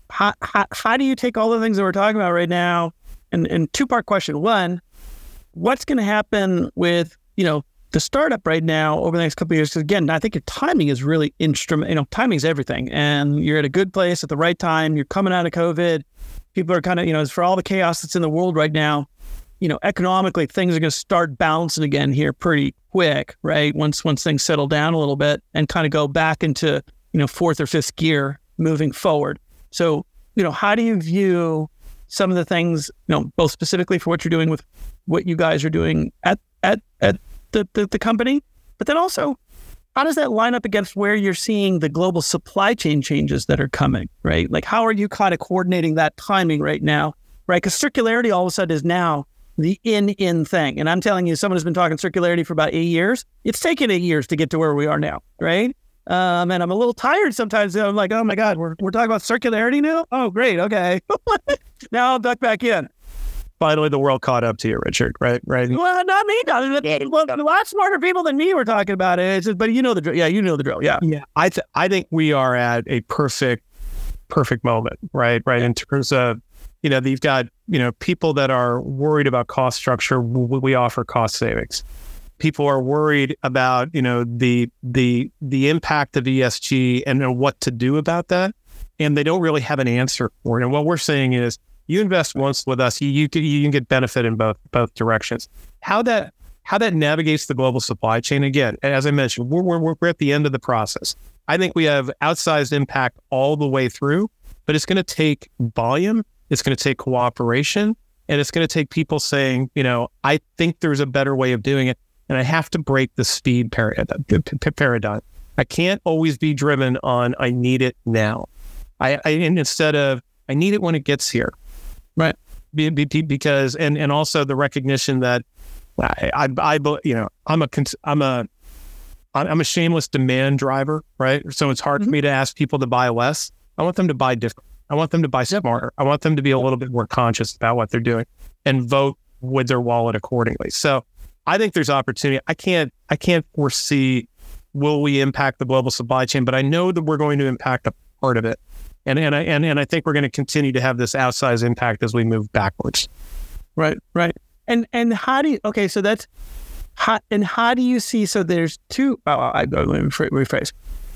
how do you take all the things that we're talking about right now? And 2-part question. One, what's going to happen with, the startup right now over the next couple of years? Because again, I think your timing is really timing is everything, and you're at a good place at the right time. You're coming out of COVID. People are kind of, for all the chaos that's in the world right now, economically, things are going to start bouncing again here pretty quick, right? Once things settle down a little bit and kind of go back into fourth or fifth gear moving forward. So, how do you view some of the things, both specifically for what you're doing with what you guys are doing at the company, but then also, how does that line up against where you're seeing the global supply chain changes that are coming, right? Like, how are you kind of coordinating that timing right now, right? Because circularity all of a sudden is now the in thing. And I'm telling you, someone who's been talking circularity for about 8 years, it's taken 8 years to get to where we are now, right? And I'm a little tired sometimes. I'm like, oh my God, we're talking about circularity now? Oh, great, okay. Now I'll duck back in. Finally, the world caught up to you, Richard, right? Well, not me. Well, a lot smarter people than me were talking about it. It's just, but you know the drill. Yeah, you know the drill. Yeah. I think we are at a perfect moment, right? In terms of, you've got, people that are worried about cost structure. We offer cost savings. People are worried about, the impact of ESG and what to do about that, and they don't really have an answer for it. And what we're saying is, you invest once with us, you can get benefit in both directions. How that navigates the global supply chain, again, as I mentioned, we're at the end of the process. I think we have outsized impact all the way through, but it's going to take volume, it's going to take cooperation, and it's going to take people saying, I think there's a better way of doing it, and I have to break the speed paradigm. I can't always be driven on I need it now. And instead of I need it when it gets here. Right. Because, and also the recognition that I'm a shameless demand driver, right? So it's hard for me to ask people to buy less. I want them to buy different. I want them to buy smarter. I want them to be a little bit more conscious about what they're doing and vote with their wallet accordingly. So I think there's opportunity. I can't foresee, will we impact the global supply chain, but I know that we're going to impact a part of it. And I think we're going to continue to have this outsized impact as we move backwards. Right. And how do you, okay, so that's, how do you see, so there's two, let me rephrase.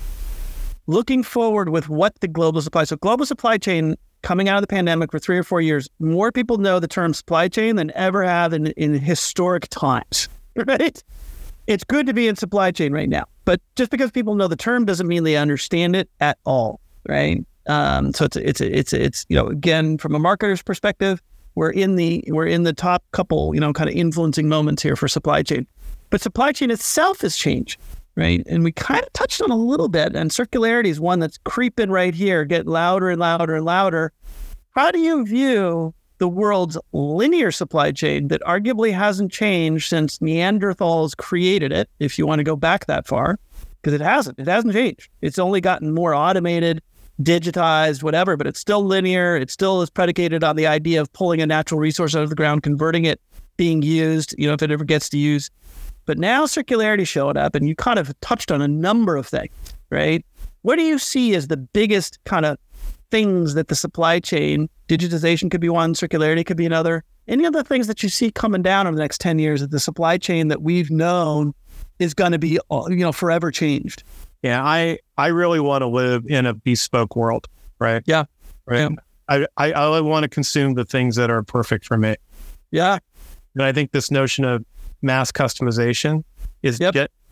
Looking forward with what the global supply chain coming out of the pandemic for 3 or 4 years, more people know the term supply chain than ever have in historic times, right? It's good to be in supply chain right now, but just because people know the term doesn't mean they understand it at all, right? So it's again, from a marketer's perspective, we're in the top couple, kind of influencing moments here for supply chain. But supply chain itself has changed, right? And we kind of touched on a little bit, and circularity is one that's creeping right here, getting louder and louder and louder. How do you view the world's linear supply chain that arguably hasn't changed since Neanderthals created it, if you want to go back that far? Because it hasn't changed. It's only gotten more automated, digitized, whatever, but it's still linear. It still is predicated on the idea of pulling a natural resource out of the ground, converting it, being used, if it ever gets to use. But now circularity showed up, and you kind of touched on a number of things, right? What do you see as the biggest kind of things that the supply chain, digitization could be one, circularity could be another, any other things that you see coming down over the next 10 years that the supply chain that we've known is going to be, forever changed? Yeah, I really want to live in a bespoke world, right? Yeah. Right. Yeah. I want to consume the things that are perfect for me. Yeah. And I think this notion of mass customization is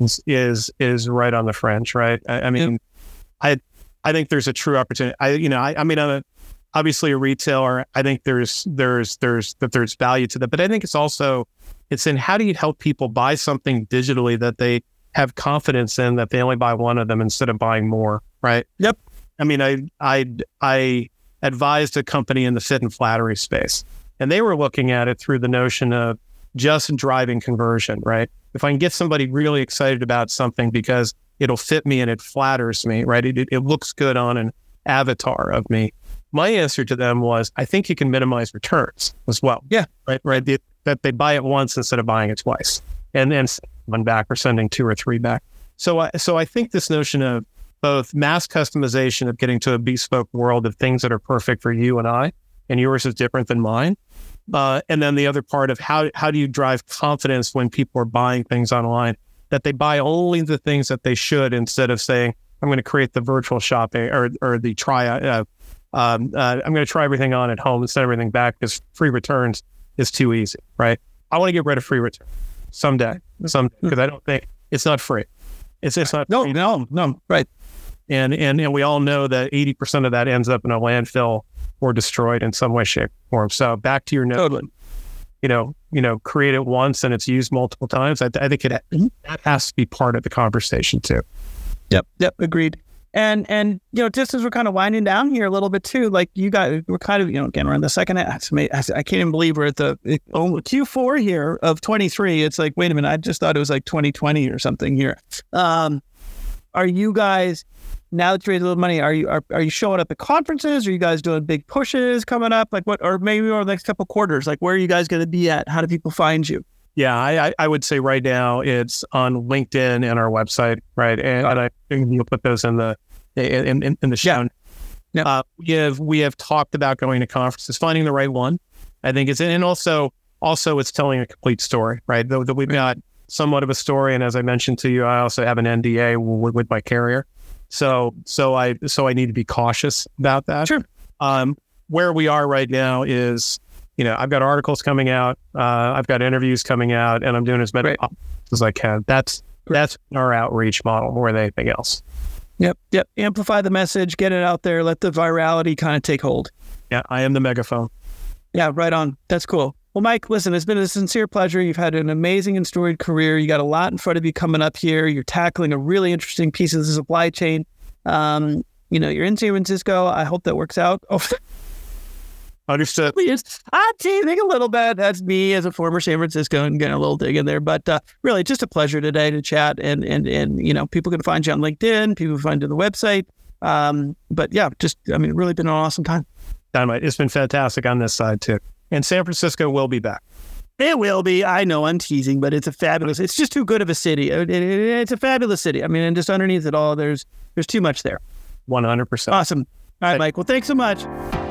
right on the fringe, right? I think there's a true opportunity. I'm obviously a retailer. I think there's value to that, but I think it's in how do you help people buy something digitally that they have confidence in, that they only buy one of them instead of buying more, right? Yep. I advised a company in the fit and flattery space, and they were looking at it through the notion of just driving conversion, right? If I can get somebody really excited about something because it'll fit me and it flatters me, right? It looks good on an avatar of me. My answer to them was, I think you can minimize returns as well. Yeah. Right. That they buy it once instead of buying it twice, and then one back or sending 2 or 3 back. So I think this notion of both mass customization of getting to a bespoke world of things that are perfect for you and I, and yours is different than mine. And then the other part of how do you drive confidence when people are buying things online, that they buy only the things that they should, instead of saying, I'm going to create the virtual shopping or the try. I'm going to try everything on at home and send everything back because free returns is too easy, right? I want to get rid of free return someday, because I don't think it's not free. It's not free. No, right. And we all know that 80% of that ends up in a landfill or destroyed in some way, shape, or form. So back to your note, Totally. Create it once and it's used multiple times. I think that has to be part of the conversation too. Yep. Agreed. And just as we're kind of winding down here a little bit too, like you guys, we're kind of, again, we're in the second half. I can't even believe we're at the Q4 here of 23. It's like, wait a minute, I just thought it was like 2020 or something here. Are you guys, now that you raised a little money, are you showing up at conferences? Are you guys doing big pushes coming up? Like what, or maybe over the next couple of quarters, like where are you guys going to be at? How do people find you? Yeah, I would say right now it's on LinkedIn and our website, right? And I think you'll put those in the show. Yeah. We have talked about going to conferences, finding the right one. I think it's, and also it's telling a complete story, right? That we've got somewhat of a story, and as I mentioned to you, I also have an NDA with my carrier, so I need to be cautious about that. Sure. Where we are right now is, I've got articles coming out, I've got interviews coming out, and I'm doing as many as I can. That's our outreach model more than anything else. Yep. Amplify the message, get it out there, let the virality kind of take hold. Yeah, I am the megaphone. Yeah, right on. That's cool. Well, Mike, listen, it's been a sincere pleasure. You've had an amazing and storied career. You got a lot in front of you coming up here. You're tackling a really interesting piece of the supply chain. You're in San Francisco. I hope that works out. Oh, understood. I'm teasing a little bit. That's me as a former San Francisco and getting a little dig in there. But really, just a pleasure today to chat. And people can find you on LinkedIn. People can find you on the website. But yeah, really been an awesome time. Dynamite. It's been fantastic on this side too. And San Francisco will be back. It will be. I know I'm teasing, but it's it's just too good of a city. It's a fabulous city. I mean, and just underneath it all, there's too much there. 100%. Awesome. All right, Mike. Well, thanks so much.